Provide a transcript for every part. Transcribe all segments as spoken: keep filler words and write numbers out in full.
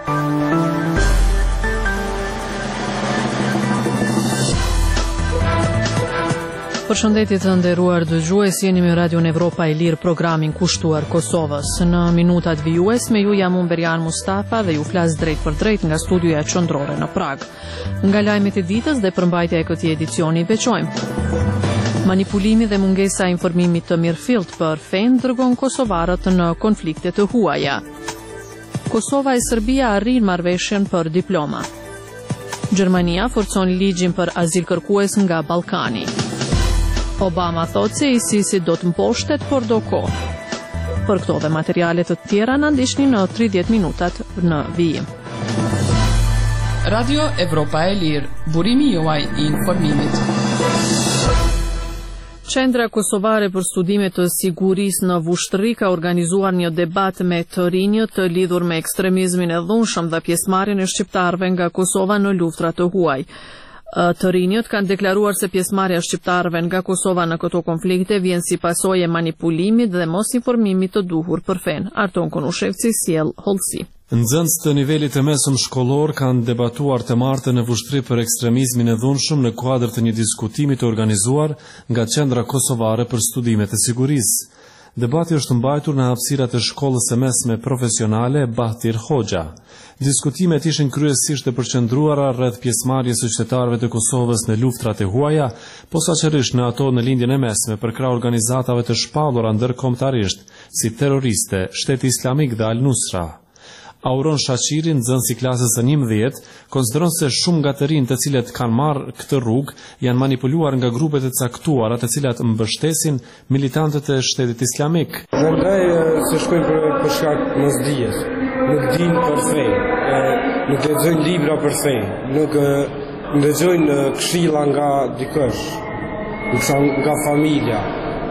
Përshëndetje të nderuar dëgjues, jeni me Radio Evropa e Lirë, programin kushtuar Kosovës. Në minutat vijues me ju jam unë Berian Mustafa dhe ju flas drejt për drejt nga studioja qendrore në Prag. Nga lajmet e ditës dhe përmbajtja e këtij edicioni i veçojmë. Manipulimi dhe mungesa e informimit të mirëfillt për F E N dërgon kosovarët në konflikte të huaja. Kosova e Serbia arrin marrëveshjen për diploma. Gjermania forcon ligjin për azil kërkues nga Ballkani. Obama thotë se I S I S-i do të mposhtet, por do kohë. Për këto dhe materiale të tjera na ndiqni në tridhjetë minutat në vijim. Radio Evropa e Lirë, burimi juaj I informimit. Qendra Kosovare për Studime të Sigurisë në Vushtëri ka organizuar një debat me të rinjët të lidhur me ekstremizmin e dhunshëm dhe pjesëmarrjen e shqiptarëve nga Kosova në luftrat të huaj. Të rinjët kanë deklaruar se pjesëmarrja e shqiptarëve nga Kosova në këto konflikte vjen si pasojë e manipulimit dhe mos informimit të duhur për F E N. Arton Konushevci sjell hollësi. Nxënës të nivelit të mesëm shkollor kanë debatuar të martën në Vushtri për ekstremizmin e dhunshëm në kuadër të një diskutimi të organizuar nga Qendra Kosovare për Studimet e Sigurisë. Debati është mbajtur në hapësirat e shkollës së mesme profesionale Bahtir Hoxha. Diskutimet ishin kryesisht të përqendruara rreth pjesëmarrjes së qytetarëve të Kosovës në luftrat e huaja, posaçërisht në ato në lindjen e mesme për krah organizatave të shpallura ndërkombëtarisht, si terroriste, Shteti Islamik dhe Al-Nusra. Auron Shaqiri, nxënës I klasës së njëmbëdhjetë, konsideron se shumë nga të rinjtë të cilët kanë marrë këtë rrugë janë manipuluar nga grupet e caktuara të cilat mbështesin militantët e Shtetit Islamik. Mendoj se shkojnë për, për shkak mosdijes, nuk dinë për F E N, nuk lexojnë libra për F E N, nuk lexojnë këshilla nga dikush, nga familja,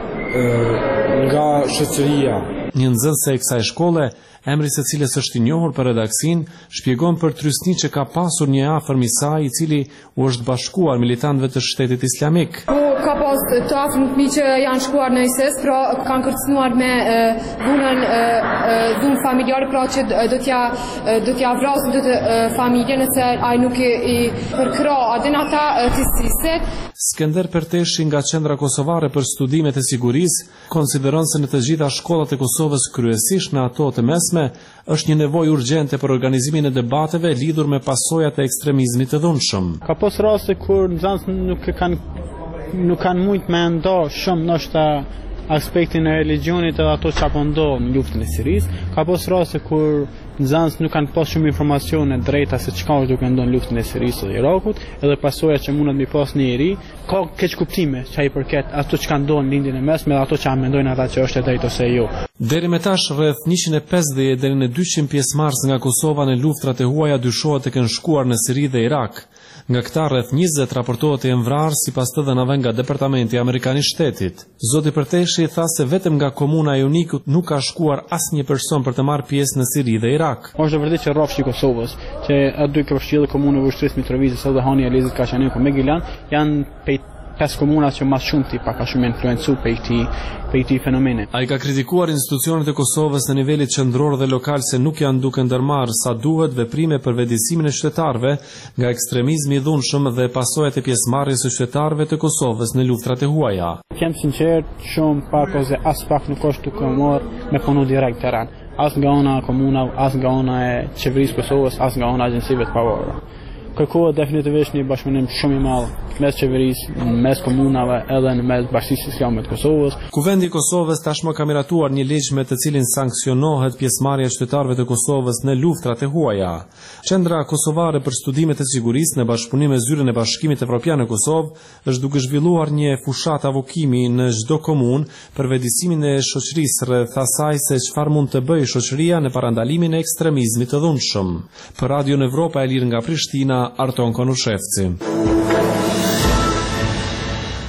nga shoqëria. Një nxënëse e kësaj shkolle, emri së cilës është I njohur për redaksin, shpjegon për trysni që ka pasur një afërm I saj I cili u është bashkuar militantëve të Shtetit Islamik. Ka pas të afërm të mi që janë shkuar në I S I S, pra kanë kërcënuar me dhunën dhunë familjare, pra që do t'ja do t'ja vrasin do të familjen nëse ai nuk I, I përkra adin ata të I S I S-it. Skender Perteshi nga Qendra Kosovare për Studimet e Sigurisë konsideron se në të gjitha shkollat e Kosovës, kryesisht në ato të mesme, është një nevojë urgjente për organizimin e debateve lidhur me pasojat e ekstremizmit të dhunshëm. Ka pas raste kur nxënësit nuk kanë nuk kanë mujt me ndo shumë ndoshta aspektin e religionit edhe ato që apo ndodh në luftën e Sirisë. Ka pas raste kur nxënësit nuk kanë pas shumë informacione drejta se çka është duke ndodhur në luftën e Sirisë dhe Irakut, edhe pasojat që mundet mi pas në iri, ka keq kuptime që ai përket ato që kanë ndodhur në lindjen e mesme dhe ato që mendojnë ata që është e drejtë ose jo. Deri me tash rreth njëqind e pesëdhjetë deri në dyqind pjesëmarrës nga Kosova në luftrat e huaja dyshohet të kenë shkuar në Siri dhe Irak. Nga këta rreth njëzet raportohet të jenë vrarë sipas të dhënave nga Departamenti Amerikan I Shtetit. Zoti Perteshi tha se vetëm nga komuna e Unikut nuk ka shkuar asnjë person për të marrë pjesë në Siri dhe Irak. Është vërtet që rrafshi I Kosovës, që aty dy përfshirë komunë Vushtrisë, Mitrovicës, Sallahani, Elizit, Kashaneku, Megilan, janë pej pesë komuna që më shumë ti pak a shumë influencuar për këtë për këtë fenomen. Ai ka kritikuar institucionet e Kosovës në nivelit qendror dhe lokal se nuk janë duke ndërmarrë sa duhet veprime për vetëdijsimin e qytetarëve nga ekstremizmi I dhunshëm dhe pasojat e pjesëmarrjes së qytetarëve të Kosovës në luftrat e huaja. Kem sinqert, shumë pak ose as pak nuk është duke marrë me punu direkt terren. As nga ona komuna, as nga ona e qeverisë Kosovës, as nga ona agjencive të pavarura. Kërkohet definitivisht një bashkëpunim shumë I madh mes qeverisë, mes komunave edhe në mes Bashkisë Islame të Kosovës. Kuvendi I Kosovës tashmë ka miratuar një ligj me të cilin sanksionohet pjesëmarrja e qytetarëve të Kosovës në luftrat e huaja. Qendra Kosovare për Studimet e Sigurisë në bashkëpunim me Zyrën e Bashkimit Evropian në Kosovë është duke zhvilluar një fushat avokimi në çdo komunë për vetëdijsimin e shoqërisë rreth asaj se çfarë mund të bëjë shoqëria në parandalimin e ekstremizmit të dhunshëm. Për Radio Evropa e Lirë nga Prishtina, Arton Konushevci.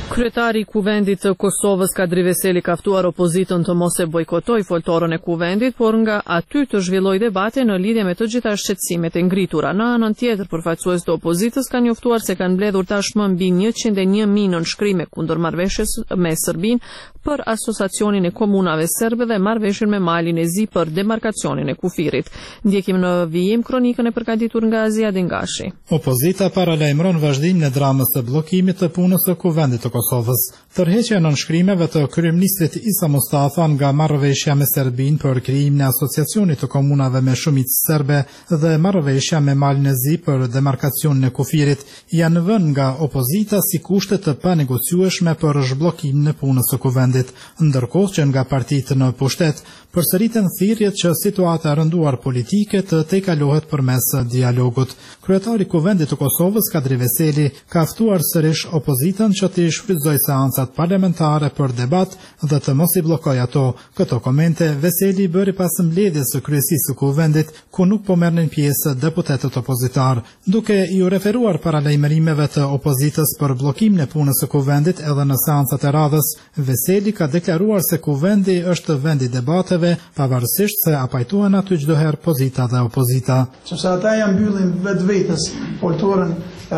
Kryetari i Kuvendit të Kosovës Kadri Veseli ka ftuar opozitën të mos e bojkotojë foltorën e Kuvendit, por nga aty të zhvillojë debate në lidhje me të gjitha shqetësimet e ngritura. Në anën tjetër, përfaqësues të opozitës kanë njoftuar se kanë mbledhur tashmë mbi njëqind e një mijë nënshkrime kundër marrëveshjes me Serbinë për asociacionin e komunave serbe dhe marrëveshjen me Malin e Zi për demarkacionin e kufirit. Ndjekim në vijim kronikën e përgatitur nga Ziadin Gashi. Opozita paralajmëron vazhdimin e dramës së bllokimit të punës së Kuvendit të Kosovës. Tërheqja e nënshkrimeve të kryeministrit Isa Mustafa nga marrëveshja me Serbinë për krijimin e asociacionit të komunave me shumicë serbe dhe marrëveshja me Malin e Zi për demarkacionin e kufirit janë vënë nga opozita si kushte të panegociueshme për zhbllokimin e punës së Kuvendit, ndërkohë që nga partitë në pushtet përsëriten thirrjet që situata e rënduar politike të tejkalohet përmes dialogut. Kryetari i Kuvendit të Kosovës Kadri Veseli ka ftuar sërish opozitën që të shfrytëzojë seancat parlamentare për debat dhe të mos i bllokojë ato. Këto komente Veseli bëri pas mbledhjes së kryesisë së Kuvendit, ku nuk po merrnin pjesë deputetët opozitar, duke i u referuar paralajmërimeve të opozitës për bllokimin e punës së Kuvendit edhe në seancat e radhës. Veseli ka deklaruar se Kuvendi është vend i debateve, pavarësisht se apajtohen aty çdo herë pozita dhe opozita. Sepse ata janë mbyllin vetvetes foltorën,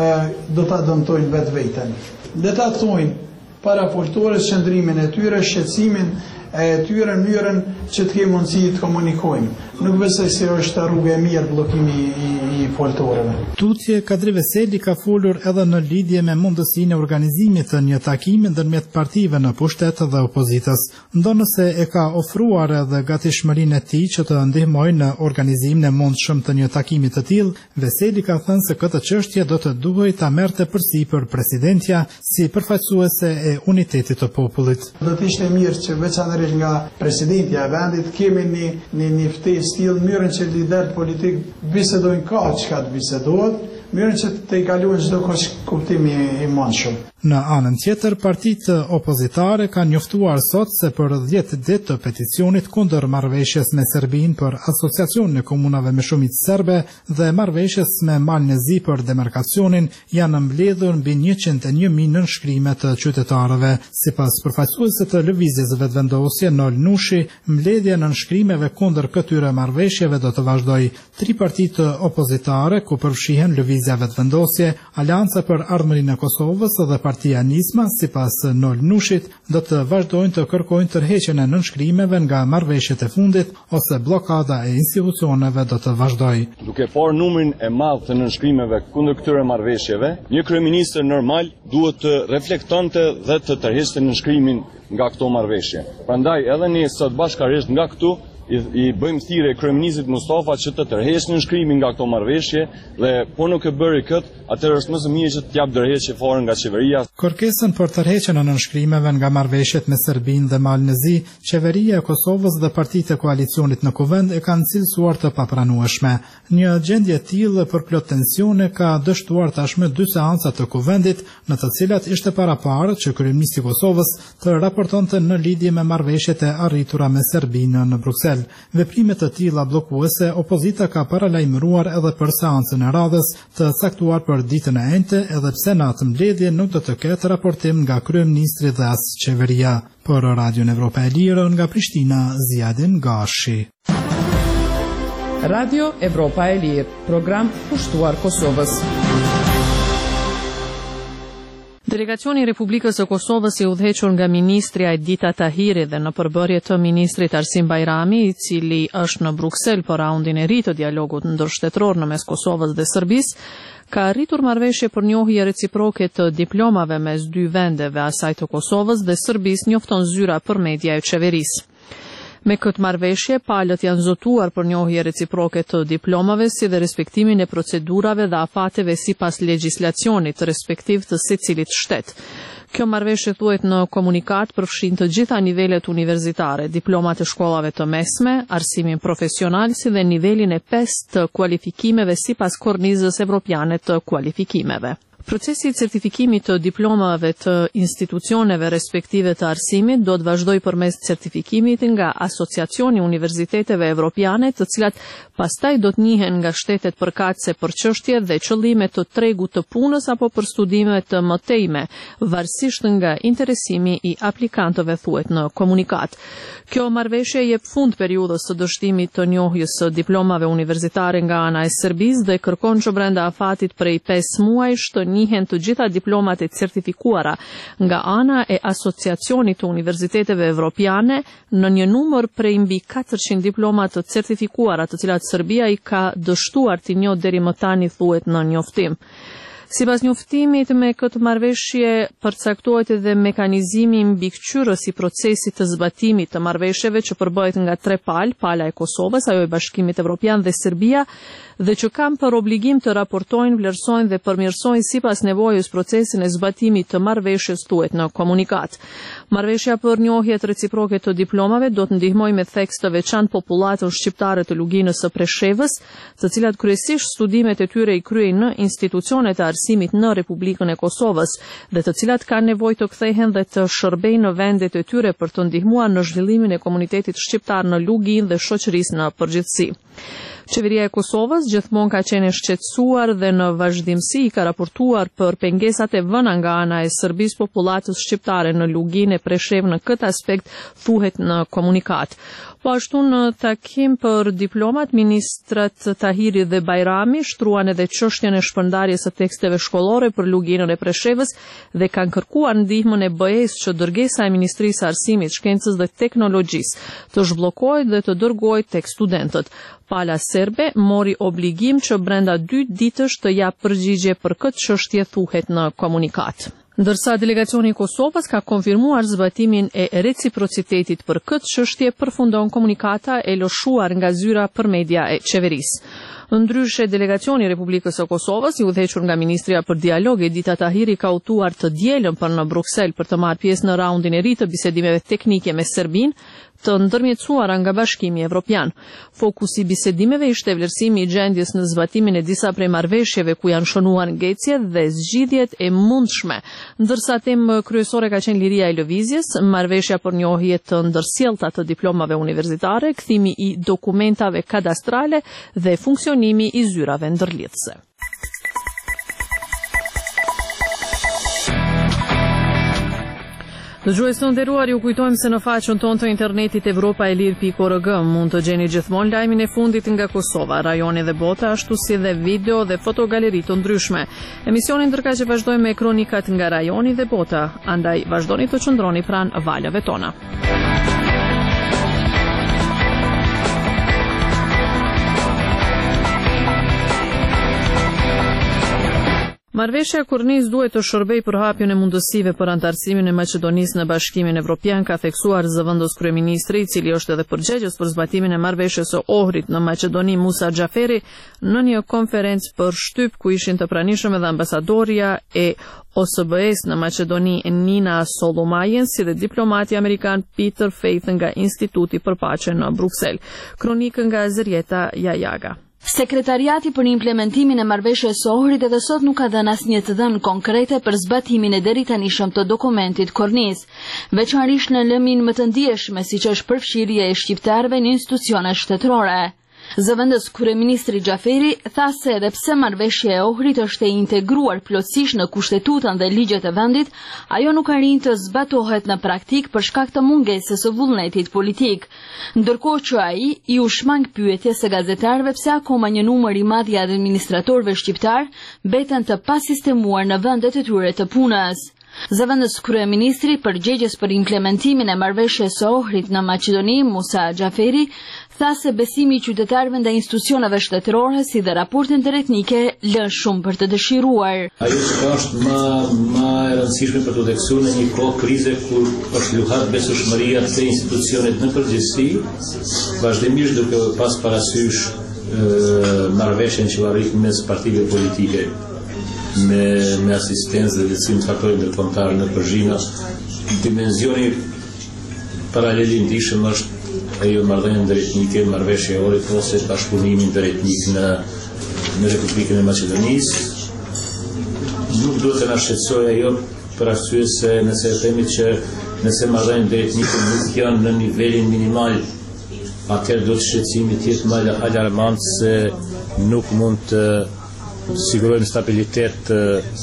do ta dëmtojnë vetveten. Dhe ta thojnë para foltorës qëndrimin e tyre, shqetësimin e tyre, mënyrën që të kemë mundësi të komunikojmë. Nuk besoj se është rrugë e mirë bllokimi i, i foltorëve. Tutje Kadri Veseli ka folur edhe në lidhje me mundësinë e organizimit të një takimi ndërmjet partive në pushtet dhe opozitës, ndonëse e ka ofruar edhe gatishmërinë e tij që të ndihmojë në organizimin e mundshëm të një takimi të tillë. Veseli ka thënë se këtë çështje do të duhej ta merrte përsipër presidentja si përfaqësuese e unitetit të popullit. Do të ishte mirë që veçanërisht nga presidentja e vendit kemi një një, një ftesë tillë, mënyrën që liderët politik bisedojnë ka çka të bisedohet, mënyrën që të i kalojnë çdo kuptimi i mundshëm. Në anën tjetër, partitë opozitare kanë njoftuar sot se për dhjetë ditë të peticionit kundër marrëveshjes me Serbinë për asociacionin e komunave me shumicë serbe dhe marrëveshjes me Malin e Zi për demarkacionin janë mbledhur mbi njëqind e një mijë nënshkrime të qytetarëve. Sipas përfaqësuesit të lëvizjes Vetvendosje Nol Nushi, mbledhja e nënshkrimeve kundër këtyre marrëveshjeve do të vazhdojë. Tri partitë opozitare, ku përfshihen Lëvizja Vetvendosje, Aleanca për Ardhmërinë e Kosovës dhe Partia Nisma, sipas Nol Nushit, do të vazhdojnë të kërkojnë tërheqjen e nënshkrimeve nga marrëveshjet e fundit ose bllokada e institucioneve do të vazhdojë. Duke parë numrin e madh të nënshkrimeve kundër këtyre marrëveshjeve, një kryeminist normal duhet të reflektonte dhe të tërheqte nënshkrimin nga këto marrëveshje. Prandaj edhe ne sot bashkërisht nga këtu i, i bëjmë thirrje kryeministit Mustafa që të tërheqë nënshkrimin nga këto marrëveshje dhe po nuk e bëri kët, atëherë është më së miri që të jap dorëheqje fare nga qeveria. Kërkesën për tërheqjen e nënshkrimeve nga marrëveshjet me Serbinë dhe Malin e Zi, qeveria e Kosovës dhe partitë e koalicionit në Kuvend e kanë cilësuar të papranueshme. Një gjendje e tillë për plot tensione ka dështuar tashmë dy seanca të Kuvendit, në të cilat ishte paraparë që kryeministi i Kosovës të raportonte në lidhje me marrëveshjet e arritura me Serbinë në Bruksel. Veprime të tilla bllokuese opozita ka paralajmëruar edhe për seancën e radhës të caktuar për ditën e enjte, edhe pse në atë mbledhje nuk do të ketë raportim nga kryeministri dhe as qeveria. Për Radion Evropa e Lirë nga Prishtina, Ziadin Gashi. Radio Evropa e Lirë, program kushtuar Kosovës. Delegacioni i Republikës së Kosovës i udhëhequr nga ministrja Edita Tahiri dhe në përbërje të ministrit Arsim Bajrami, i cili është në Bruksel për raundin e ri të dialogut ndërshtetror në mes Kosovës dhe Serbisë, ka arritur marrëveshje për njohje reciproke të diplomave mes dy vendeve, asaj të Kosovës dhe Serbisë, njofton zyra për media e qeverisë. Me këtë marrëveshje, palët janë zotuar për njohje reciproke të diplomave si dhe respektimin e procedurave dhe afateve sipas legjislacionit respektiv të secilit shtet. Kjo marrëveshje thuhet në komunikat përfshin të gjitha nivelet universitare, diplomat e shkollave të mesme, arsimin profesional si dhe nivelin e pesë të kualifikimeve sipas kornizës evropiane të kualifikimeve. Procesi i certifikimit të diplomave të institucioneve respektive të arsimit do të vazhdoj përmes certifikimit nga Asociacioni i Universiteteve Evropiane, të cilat pastaj do të njihen nga shtetet përkatëse për çështje dhe qëllime të tregut të punës apo për studime të mëtejme, varësisht nga interesimi i aplikantëve, thuhet në komunikat. Kjo marrëveshje jep fund periudhës së dështimit të njohjes së diplomave universitare nga ana e Serbisë dhe kërkon që brenda afatit prej pesë muajsh të njihen të gjitha diplomat e certifikuara nga ana e Asociacionit të Universiteteve Evropiane në një numër prej mbi katërqind diploma të certifikuara, të cilat Serbia i ka dështuar të njohë deri më tani, thuhet në njoftim. Sipas njoftimit, me këtë marrëveshje përcaktohet edhe mekanizmi mbikëqyrës i procesit të zbatimit të marrëveshjeve që përbëhet nga tre palë, pala e Kosovës, ajo e Bashkimit Evropian dhe Serbia, dhe që kanë për obligim të raportojnë, vlerësojnë dhe përmirësojnë sipas nevojës procesin e zbatimit të marrëveshjes, thuhet në komunikat. Marrëveshja për njohjet reciproke të diplomave do të ndihmojë me theks të veçantë popullatën shqiptare të luginës së Preshevës, të cilat kryesisht studimet e tyre i kryejnë në institucionet e arsimit në Republikën e Kosovës dhe të cilat kanë nevojë të kthehen dhe të shërbejnë në vendet e tyre për të ndihmuar në zhvillimin e komunitetit shqiptar në Luginë dhe shoqërisë në përgjithësi. Qeveria e Kosovës gjithmonë ka qenë shqetësuar dhe në vazhdimsi ka raportuar për pengesat e vëna nga ana e Serbisë popullatës shqiptare në Luginë e Preshevë në këtë aspekt, thuhet në komunikat. Po ashtu në takim për diplomat, ministrat Tahiri dhe Bajrami shtruan edhe çështjen e shpërndarjes së teksteve shkollore për Luginën e Preshevës dhe kanë kërkuar ndihmën e B E-s që dërgesa e Ministrisë së Arsimit, Shkencës dhe Teknologjisë të zhbllokohet dhe të dërgohet tek studentët. Pala serbe mori obligim që brenda dy ditësh të jap përgjigje për këtë çështje, thuhet në komunikat. Ndërsa delegacioni i Kosovës ka konfirmuar zbatimin e reciprocitetit për këtë çështje, përfundon komunikata e lëshuar nga zyra për media e qeverisë. Ndryshe, delegacioni i Republikës së Kosovës, i udhëhequr nga Ministria për Dialog, Edita Tahiri, ka udhëtuar të dielën për në Bruksel për të marrë pjesë në raundin e ri të bisedimeve teknike me Serbinë, të ndërmjetësuara nga Bashkimi Evropian. Fokusi i bisedimeve ishte vlerësimi i gjendjes në zbatimin e disa prej marrëveshjeve ku janë shënuar ngecjet dhe zgjidhjet e mundshme. Ndërsa temë kryesore ka qenë liria e lëvizjes, marrëveshja për njohje të ndërsjellta të diplomave universitare, kthimi i dokumentave kadastrale dhe funksionimi i zyrave ndërlidhëse. Dëgjues të nderuar, ju kujtojmë se në faqen tonë të internetit Evropa e Lirë pikë org mund të gjeni gjithmonë lajmin e fundit nga Kosova, rajoni dhe bota, ashtu si dhe video dhe fotogaleri të ndryshme. Emisionin ndërka që vazhdojmë me kronikat nga rajoni dhe bota, andaj vazhdoni të qëndroni pranë valave tona. Marrëveshja Kurnis duhet të shërbejë për hapjen e mundësive për antarësimin e Maqedonisë në Bashkimin Evropian, ka theksuar zëvendës kryeministri, i cili është edhe përgjegjës për zbatimin e marrëveshjes së Ohrit në Maqedoni, Musa Xhaferi, në një konferencë për shtyp ku ishin të pranishëm edhe ambasadoria e O S B E-s në Maqedoni, Nina Solumajen, si dhe diplomati amerikan Peter Faith nga Instituti për Paqe në Bruksel. Kronikë nga Zerjeta Jajaga. Sekretariati për implementimin e marrëveshjes së Ohrit edhe sot nuk ka dhënë asnjë të dhënë konkrete për zbatimin e deri tanishëm të dokumentit Kornis, veçanërisht në lëmin më të ndjeshme siç është përfshirja e shqiptarëve në institucione shtetërore. Zëvendës kryeministri Xhaferi tha se edhe pse marrëveshja e Ohrit është e integruar plotësisht në kushtetutën dhe ligjet e vendit, ajo nuk arrin të zbatohet në praktik për shkak të mungesës së vullnetit politik. Ndërkohë që ai i u shmang pyetjes së gazetarëve pse akoma një numër i madh i administratorëve shqiptar mbeten të pasistemuar në vendet e tyre të punës. Zëvendës kryeministri përgjegjës për implementimin e marrëveshjes së Ohrit në Maqedoni, Musa Xhaferi, tha se besimi i qytetarëve ndaj institucioneve shtetërore si dhe raportet ndërretnike lën shumë për të dëshiruar. Ajo që është më më e rëndësishme për të theksuar në një kohë krize kur është luhat besueshmëria të institucionet në përgjithësi, vazhdimisht duke pas parasysh marrëveshjen që arrit mes partive politike me, me asistencë dhe lehtësim të faktorit ndërkombëtar në Përzhina, dimensioni paralel i ndihshëm është ajo marrëdhënie ndërretnike, marrëveshja e Ohrit ose bashkëpunimi ndërretnik në në Republikën e Maqedonisë. nuk duhet të na shqetësojë ajo për arsye se nëse themi që nëse marrëdhëniet drejt nikut nuk janë në nivelin minimal, atëherë do të shqetësimi të jetë më alarmant se nuk mund të sigurojmë stabilitet të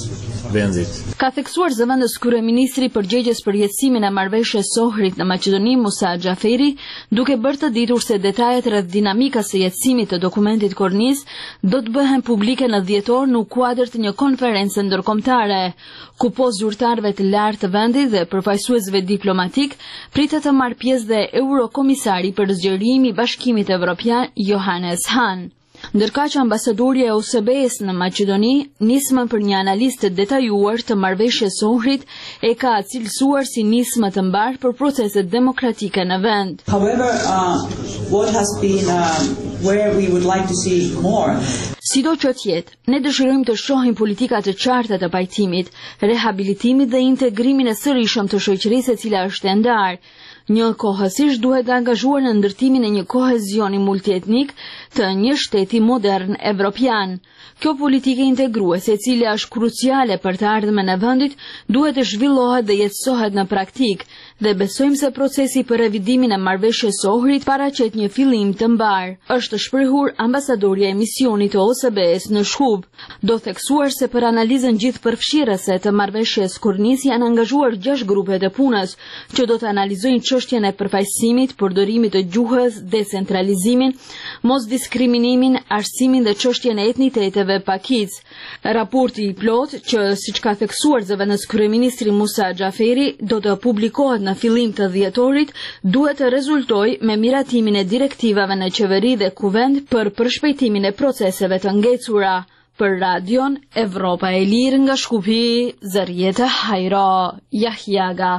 vendit. Ka theksuar zëvendës kryeministri përgjegjës për jetësimin e marrëveshjes së Ohrit në Maqedoni Musa Xhaferi, duke bërë të ditur se detajet rreth dinamikës së jetësimit të dokumentit kornis do të bëhen publike në dhjetor në kuadër të një konferencë ndërkombëtare, ku post zyrtarëve të lartë të vendit dhe përfaqësuesve diplomatik pritet të marrë pjesë dhe Eurokomisari për zgjerimi i Bashkimit Evropian Johannes Hahn. Ndërka që ambasadori e U S B-s në Maqedoni, nismën për një analizë të detajuar të marrëveshjes së Ohrit e ka cilësuar si nismë të mbar për proceset demokratike në vend. However, uh, what has been uh, where we would like to see more. Sido që tjetë, ne dëshirojmë të shohim politika të qarta të pajtimit, rehabilitimit dhe integrimin e sërishëm të shoqërisë e cila është e ndarë. Një kohësisht duhet të angazhuar në ndërtimin e një kohezioni multietnik të një shteti modern evropian. Kjo politikë integruese, e cila është kruciale për të ardhmen e vendit, duhet të zhvillohet dhe jetësohet në praktik, dhe besojmë se procesi për revidimin e marrëveshjes së Ohrit paraqet një fillim të mbar. Është shprehur ambasadorja e misionit të O S B-s në Shkup. Do theksuar se për analizën gjithëpërfshirëse të marrëveshjes kornis janë angazhuar gjashtë grupe të punës, që do të analizojnë çështjen e përfaqësimit, përdorimit të gjuhës, decentralizimin, mosdiskriminimin, arsimin dhe çështjen e etniteteve pakic. Raporti i plot, që siç ka theksuar zëvendës kryeministri Musa Xhaferi, do të publikohet në fillim të dhjetorit, duhet të rezultojë me miratimin e direktivave në qeveri dhe kuvend për përshpejtimin e proceseve të ngecura. Për Radion Evropa e Lirë nga Shkupi, Zërjeta Hajro, Jahjaga.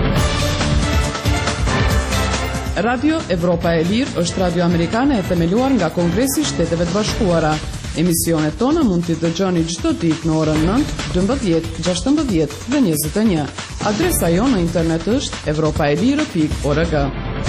Radio Evropa e Lirë është radio amerikane e themeluar nga Kongresi i Shteteve të Bashkuara. Emisionet tona mund t'i dëgjoni çdo ditë në orën nëntë, dymbëdhjetë, gjashtëmbëdhjetë dhe njëzet e një. Adresa jonë në internet është evropaelire pikë org.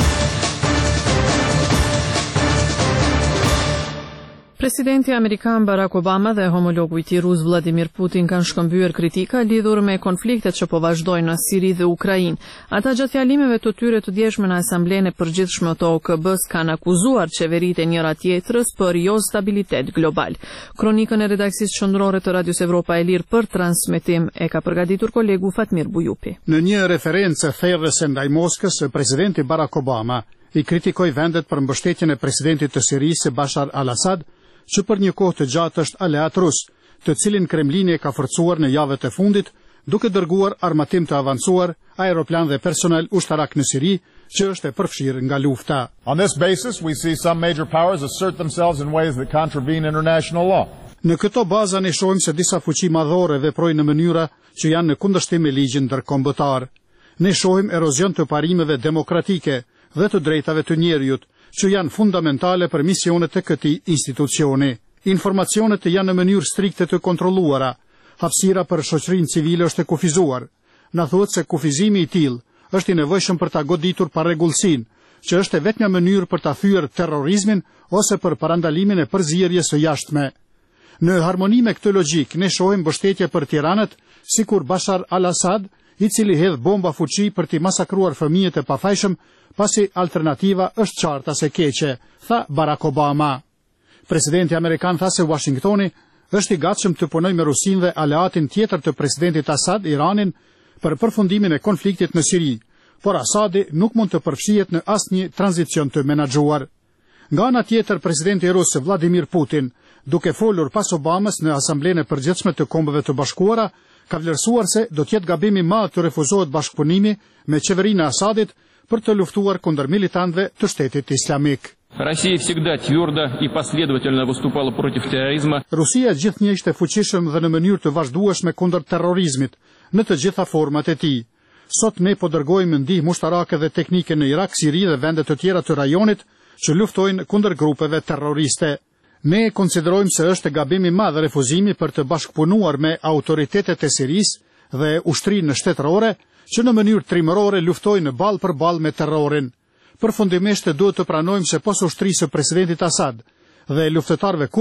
Presidenti Amerikan Barack Obama dhe homologu i tij rus Vladimir Putin kanë shkëmbyer kritika lidhur me konfliktet që po vazhdojnë në Siri dhe Ukrainë. Ata gjatë fjalimeve të tyre të djeshme në Asamblenë e Përgjithshme të O K B-s kanë akuzuar qeveritë e njëra tjetrës për jo stabilitet global. Kronikën e redaksisë qendrore të Radios Evropa e Lirë për transmetim e ka përgatitur kolegu Fatmir Bujupi. Në një referencë thellëse ndaj Moskës, presidenti Barack Obama i kritikoi vendet për mbështetjen e presidentit të Sirisë Bashar al-Assad, që për një kohë të gjatë është aleat rus, të cilin Kremlini e ka forcuar në javët e fundit, duke dërguar armatim të avancuar, aeroplan dhe personel ushtarak në Siri, që është e përfshirë nga lufta. On this basis, we see some major powers assert themselves in ways that contravene international law. Në këto baza ne shohim se disa fuqi madhore veprojnë në mënyra që janë në kundërshtim me ligjin ndërkombëtar. Ne shohim erozion të parimeve demokratike dhe të drejtave të njerëzit, që janë fundamentale për misionet e këtij institucioni. Informacionet janë në mënyrë strikte të kontrolluara. Hapësira për shoqërinë civile është e kufizuar. Na thuhet se kufizimi i tillë është i nevojshëm për ta goditur parregullsinë, që është e vetmja mënyrë për ta thyer terrorizmin ose për parandalimin e përzierjes së jashtme. Në harmoni me këtë logjik, ne shohim mbështetje për tiranët, sikur Bashar al-Assad, i cili hedh bomba fuqi për t'i masakruar fëmijët e pafajshëm, pasi alternativa është qarta se keqe, tha Barack Obama. Presidenti Amerikan tha se Washingtoni është i gatshëm të punojë me Rusinë dhe aleatin tjetër të presidentit Assad, Iranin, për përfundimin e konfliktit në Siri, por Assadi nuk mund të përfshihet në asnjë tranzicion të menaxhuar. Nga ana tjetër, presidenti rus Vladimir Putin, duke folur pas Obamës në Asamblenë e Përgjithshme të Kombeve të Bashkuara, ka vlerësuar se do të jetë gabim i madh të refuzohet bashkëpunimi me qeverinë e Assadit për të luftuar kundër militantëve të Shtetit Islamik. Россия всегда твердо и последовательно выступала против терроризма. Rusia gjithnjë ishte fuqishëm dhe në mënyrë të vazhdueshme kundër terrorizmit në të gjitha format e tij. Sot ne po dërgojmë ndihmë ushtarake dhe teknike në Irak, Siri dhe vende të tjera të rajonit që luftojnë kundër grupeve terroriste. Ne konsiderojmë se është gabim i madh refuzimi për të bashkëpunuar me autoritetet e Sirisë dhe ushtrinë shtetërore që në mënyrë trimërore luftojnë ball për ball me terrorin. Përfundimisht duhet të pranojmë se pos ushtrisë së presidentit Assad dhe luftëtarëve kurd,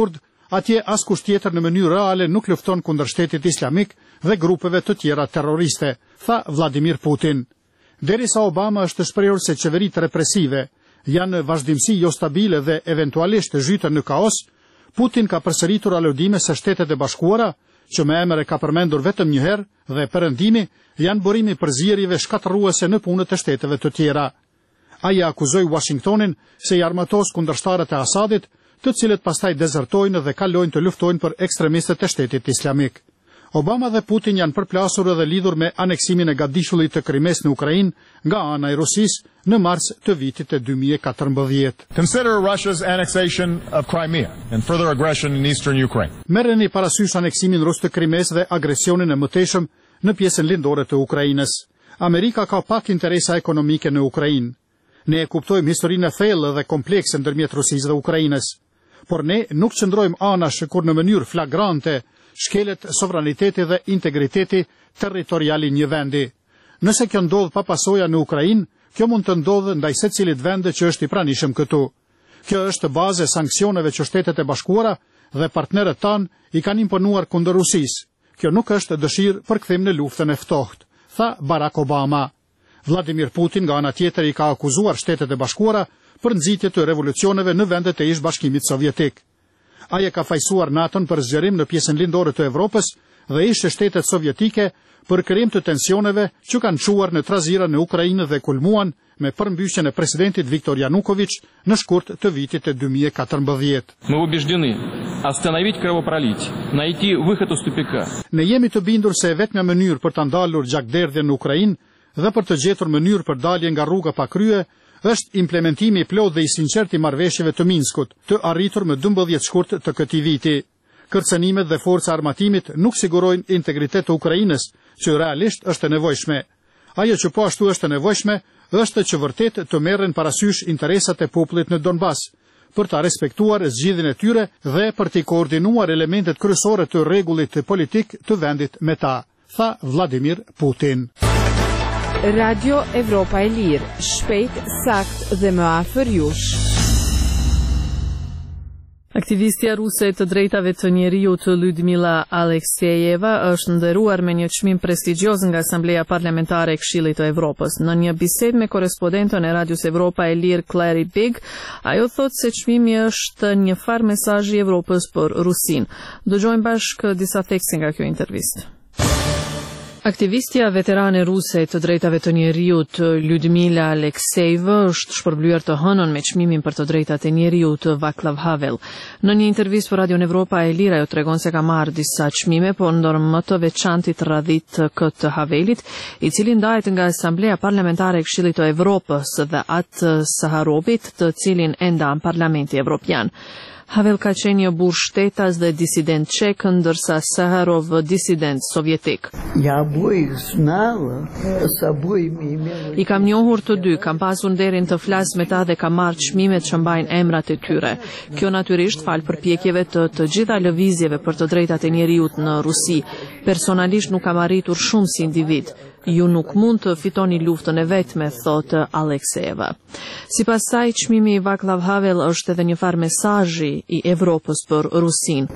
atje askush tjetër në mënyrë reale nuk lufton kundër shtetit islamik dhe grupeve të tjera terroriste, tha Vladimir Putin. Derisa Obama është shprehur se qeveritë represive janë në vazhdimsi jo stabile dhe eventualisht zhyten në kaos, Putin ka përsëritur aludime se Shtetet e Bashkuara, që me emër e ka përmendur vetëm një herë, dhe perëndimi janë burimi për zgjerrjeve shkatërruese në punët e shteteve të tjera. Ai akuzoi Washingtonin se i armatos kundërshtarët e Asadit, të cilët pastaj dezertojnë dhe kalojnë të luftojnë për ekstremistët e Shtetit Islamik. Obama dhe Putin janë përplasur edhe lidhur me aneksimin e gadishullit të Krimes në Ukrainë nga ana e Rusisë në mars të vitit e dy mijë e katërmbëdhjetë. Consider Russia's annexation of Crimea and further aggression in eastern Ukraine. Merreni parasysh aneksimin rus të Krimes dhe agresionin e mëtejshëm në pjesën lindore të Ukrainës. Amerika ka pak interesa ekonomike në Ukrainë. Ne e kuptojmë historinë e thellë dhe komplekse ndërmjet Rusisë dhe Ukrainës, por ne nuk qëndrojmë anash kur në mënyrë flagrante shkelet sovraniteti dhe integriteti territorial i një vendi. Nëse kjo ndodh pa pasoja në Ukrainë, kjo mund të ndodhë ndaj secilit vend që është i pranishëm këtu. Kjo është bazë e sanksioneve që Shtetet e Bashkuara dhe partnerët tanë i kanë imponuar kundër Rusisë. Kjo nuk është dëshirë për kthim në luftën e ftohtë, tha Barack Obama. Vladimir Putin nga ana tjetër i ka akuzuar Shtetet e Bashkuara për nxitje të revolucioneve në vendet e ish Bashkimit Sovjetik. Ai e ka fajsuar NATO-n për zgjerim në pjesën lindore të Evropës dhe ish shtetet sovjetike për krijim të tensioneve që kanë çuar në trazira në Ukrainë dhe kulmuan me përmbyshjen e presidentit Viktor Yanukovych në shkurt të vitit e dy mijë e katërmbëdhjetë. Мы убеждены остановить кровопролитие, найти выход из тупика. Ne jemi të bindur se e vetmja mënyrë për ta ndalur gjakderdhjen në Ukrainë dhe për të gjetur mënyrë për dalje nga rruga pa krye është implementimi i plotë dhe i sinqertë i marrëveshjeve të Minskut, të arritur më dymbëdhjetë shkurt të këtij viti. Kërcënimet dhe forca armatimit nuk sigurojnë integritet të Ukrainës, që realisht është e nevojshme. Ajo që po ashtu është e nevojshme është që vërtet të merren parasysh interesat e popullit në Donbas, për ta respektuar zgjidhjen e tyre dhe për të koordinuar elementet kryesore të rregullit politik të vendit me ta, tha Vladimir Putin. Radio Evropa e Lirë, shpejt, sakt dhe më afër jush. Aktivistja ruse të drejtave të njeriut Lyudmila Aleksejeva është nderuar me një çmim prestigjioz nga Asambleja Parlamentare e Këshillit të Evropës. Në një bisedë me korespondentën e Radios Evropa e Lirë Clary Big, ajo thotë se çmimi është një farë mesazhi i Evropës për Rusinë. Dëgjojmë bashkë disa tekste nga kjo intervistë. Aktivistja veterane ruse të drejtave të njeriut Lyudmila Aleksejeva është shpërblyer të hënën me çmimin për të drejtat e njeriut Václav Havel. Në një intervistë për Radio Evropa e Lirë ajo tregon se ka marrë disa çmime, por ndër më të veçantit radhit këtë Havelit, i cili ndahet nga Asambleja Parlamentare e Këshillit të Evropës dhe atë Saharovit, të cilin e ndan Parlamenti Evropian. Havel ka qenë një burr shtetas dhe disident çek, ndërsa Saharov disident sovjetik. I kam njohur të dy, kam pasur nderin të flas me ta dhe kam marrë çmimet që mbajnë emrat e tyre. Kjo natyrisht fal përpjekjeve të të gjitha lëvizjeve për të drejtat e njeriut në Rusi. Personalisht nuk kam arritur shumë si individ. Ju nuk mund të fitoni luftën e vetme, thotë Aleksejeva. Sipas saj, çmimi i Václav Havel është edhe një farë mesazhi i Evropës për Rusinë.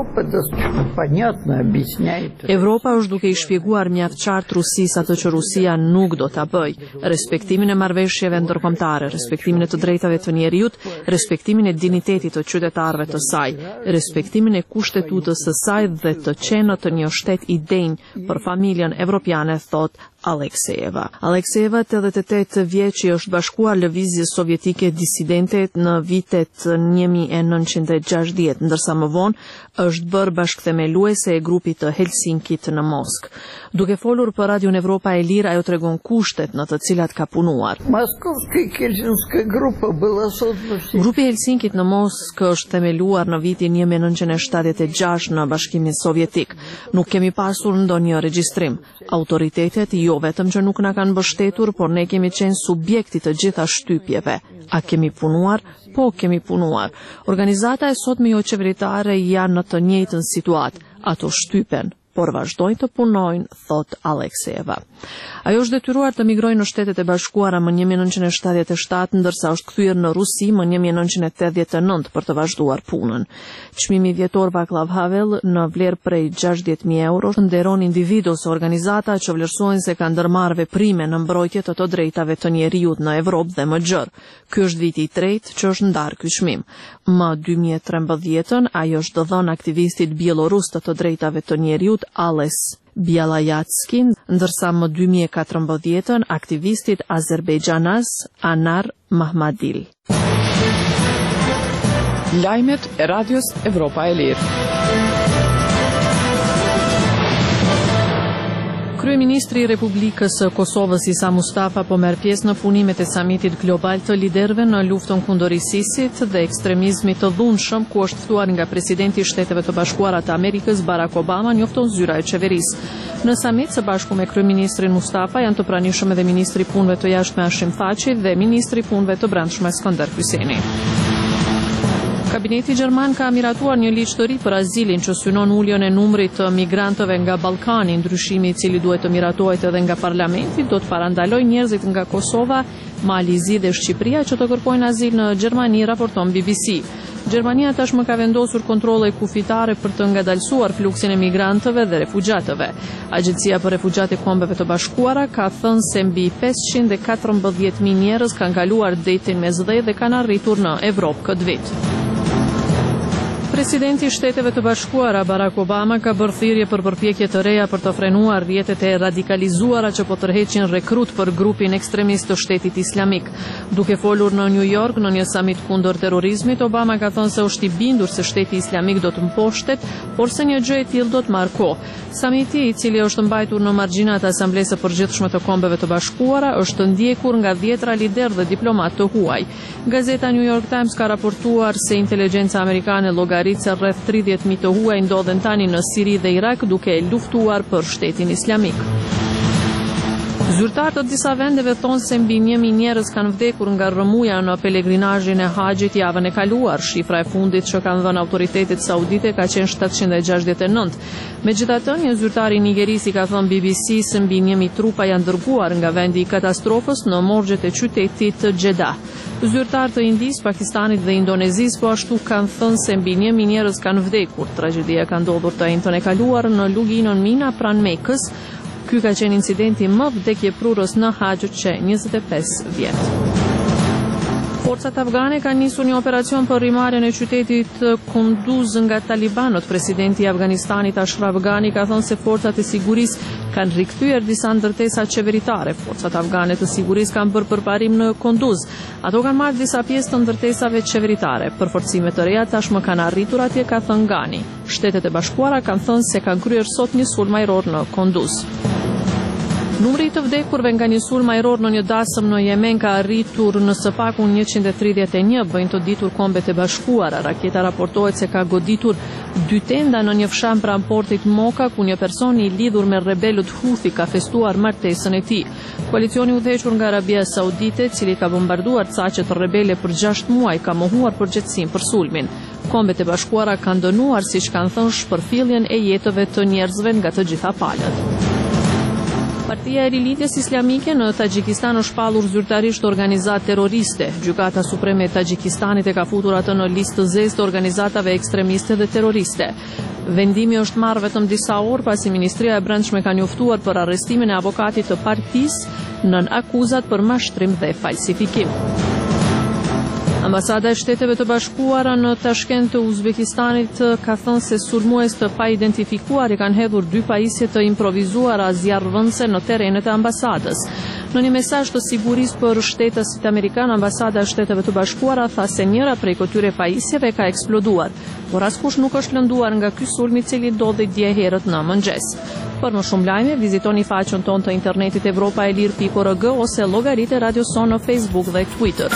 Evropa është duke i shpjeguar mjaft qartë Rusisë atë që Rusia nuk do ta bëjë: respektimin e marrëveshjeve ndërkombëtare, respektimin e të drejtave të njeriut, respektimin e dinitetit të qytetarëve të saj, respektimin e kushtetutës së saj dhe të qenët të një shtet i denjë për familjen evropiane, thotë Aleksejeva. Aleksejeva, tetëdhjetë e tetë vjeç, është bashkuar lëvizjes sovjetike disidente në vitet një mijë e nëntëqind e gjashtëdhjetë, ndërsa më vonë është bërë bashkëthemeluese e grupit të Helsinkit në Moskë. Duke folur për Radio Evropa e Lirë, ajo tregon kushtet në të cilat ka punuar. Grupi Helsinkit në Moskë është themeluar në vitin një mijë e nëntëqind e shtatëdhjetë e gjashtë në Bashkimin Sovjetik. Nuk kemi pasur ndonjë regjistrim. Autoritetet jo vetëm që nuk na kanë mbështetur, por ne kemi qenë subjekti të gjitha shtypjeve. A kemi punuar? Po, kemi punuar. Organizata e sotme jo qeveritare janë në të njëjtën situatë. Ato shtypen, por vazhdojnë të punojnë, thot Aleksejeva. Ajo është detyruar të migrojë në Shtetet e Bashkuara më një mijë nëntëqind e shtatëdhjetë e shtatë, ndërsa është kthyer në Rusi më një mijë nëntëqind e tetëdhjetë e nëntë për të vazhduar punën. Çmimi vjetor Vaclav Havel në vlerë prej gjashtëdhjetë mijë euro nderon individu ose organizata që vlerësojnë se kanë ndërmarrë veprime në mbrojtje të të drejtave të njerëzit në Evropë dhe më gjerë. Ky është viti i tretë që është ndarë ky çmim. Më dy mijë e trembëdhjetën ajo është dhënë aktivistit bielorus të të drejtave të njerëzit Ales Bialayatskin, ndërsa më dy mijë e katërmbëdhjetën aktivistit azerbejdxanas Anar Mahmadil. Lajmet e Radios Evropa e Lirë. Kryeministri i Republikës së Kosovës Isa Mustafa po merr pjesë në punimet e samitit global të liderëve në luftën kundër ISIS-it dhe ekstremizmit të dhunshëm, ku është ftuar nga presidenti i Shteteve të Bashkuara të Amerikës Barack Obama, njofton zyra e qeverisë. Në samit së bashku me kryeministrin Mustafa janë të pranishëm edhe ministri i punëve të jashtme Hashim Thaçi dhe ministri i punëve të brendshme Skënder Hyseni. Kabineti gjerman ka miratuar një ligj të ri për azilin që synon uljen e numrit të migrantëve nga Ballkani. Ndryshimi i cili duhet të miratohet edhe nga parlamenti do të parandalojë njerëzit nga Kosova, Mali, Zi dhe Shqipëria që të kërkojnë azil në Gjermani, raporton B B C. Gjermania tashmë ka vendosur kontrolle kufitare për të ngadalësuar fluksin e migrantëve dhe refugjatëve. Agjencia për Refugjat e Kombeve të Bashkuara ka thënë se mbi pesëqind e katërmbëdhjetë mijë njerëz kanë kaluar detin me zë dhe kanë arritur në Evropë këtë vit. Presidenti i Shteteve të Bashkuara Barack Obama ka bërë thirrje për përpjekje të reja për të frenuar rrjetet e radikalizuara që po tërheqin rekrut për grupin ekstremist të Shtetit Islamik. Duke folur në New York në një samit kundër terrorizmit, Obama ka thënë se është i bindur se Shteti Islamik do të mposhtet, por se një gjë e tillë do të marrë kohë. Samiti, i cili është mbajtur në margjinat e Asamblesë së Përgjithshme të Kombeve të Bashkuara, është ndjekur nga dhjetra lider dhe diplomat të huaj. Gazeta New York Times ka raportuar se inteligjenca amerikane llogarit se rreth tridhjetë mijë të huaj ndodhen tani në Siri dhe Irak duke luftuar për Shtetin Islamik. Zyrtarët të disa vendeve thonë se mbi një mijë njerëz kanë vdekur nga rrëmuja në pelegrinazhin e Haxhit javën e kaluar. Shifra e fundit që kanë dhënë autoritetet saudite ka qenë shtatëqind e gjashtëdhjetë e nëntë. Megjithatë, një zyrtar i Nigerisë ka thënë B B C se mbi një mijë trupa janë dërguar nga vendi i katastrofës në morgjet e qytetit Jeddah. Zyrtarë të Indisë, Pakistanit dhe Indonezisë po ashtu kanë thënë se mbi një mijë njerëz kanë vdekur. Tragjedia ka ndodhur të njëjtën e kaluar në luginën Mina pranë Mekës. Ky ka qenë incidenti më vdekjeprurës në Haxh që njëzet e pesë vjet. Forcat afgane kanë nisur një operacion për rrimarrjen e qytetit Kunduz nga talibanët. Presidenti i Afganistanit Ashraf Ghani ka thënë se forcat e sigurisë kanë rikthyer disa ndërtesa qeveritare. Forcat afgane të sigurisë kanë bërë përparim në Kunduz. Ato kanë marrë disa pjesë të ndërtesave qeveritare. Përforcime të reja tashmë kanë arritur atje, ka thënë Ghani. Shtetet e Bashkuara kanë thënë se kanë kryer sot një sulm ajror në Kunduz. Numri i të vdekurve nga një sulm ajror në një dasëm në Yemen ka arritur në së pakun njëqind e tridhjetë e një, bëjnë të ditur Kombet e Bashkuara. Raketa raportohet se ka goditur dy tenda në një fshan pranë portit Moka, ku një person i lidhur me rebelët Houthi ka festuar martesën e tij. Koalicioni i udhëhequr nga Arabia Saudite, i cili ka bombarduar caqet rebele për gjashtë muaj, ka mohuar përgjegjësinë për sulmin. Kombet e Bashkuara kanë dënuar, siç kanë thënë, shpërfilljen e jetëve të njerëzve nga të gjitha palët. Partia e Rilindjes Islamike në Tagjikistan është shpallur zyrtarisht organizatë terroriste. Gjykata Supreme e Tagjikistanit e ka futur atë në listë të zezë të organizatave ekstremiste dhe terroriste. Vendimi është marrë vetëm disa orë pasi Ministria e Brendshme ka njoftuar për arrestimin e avokatit të partisë nën akuzat për mashtrim dhe falsifikim. Ambasada e Shteteve të Bashkuara në Tashkent të Uzbekistanit ka thënë se sulmues të pa-identifikuar i kanë hedhur dy pajisje të improvizuara zjarrvëndëse në terrenet e ambasadës. Në një mesazh të sigurisë për shtetësit amerikan, Ambasada e Shteteve të Bashkuara tha se njëra prej këtyre pajisjeve ka eksploduar, por askush nuk është lënduar nga ky sulm i cili ndodhi dje herët në mëngjes. Për më shumë lajme, vizitoni faqen tonë të internetit evropa e lir pikë org ose llogaritë e Radio Son në Facebook dhe Twitter.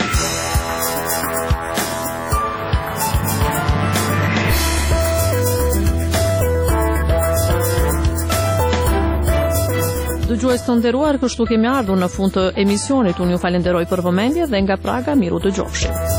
Dëgjues të nderuar, kështu kemi ardhur në fund të emisionit. Unë ju falenderoj për vëmendje dhe nga Praga miru dëgjofshim.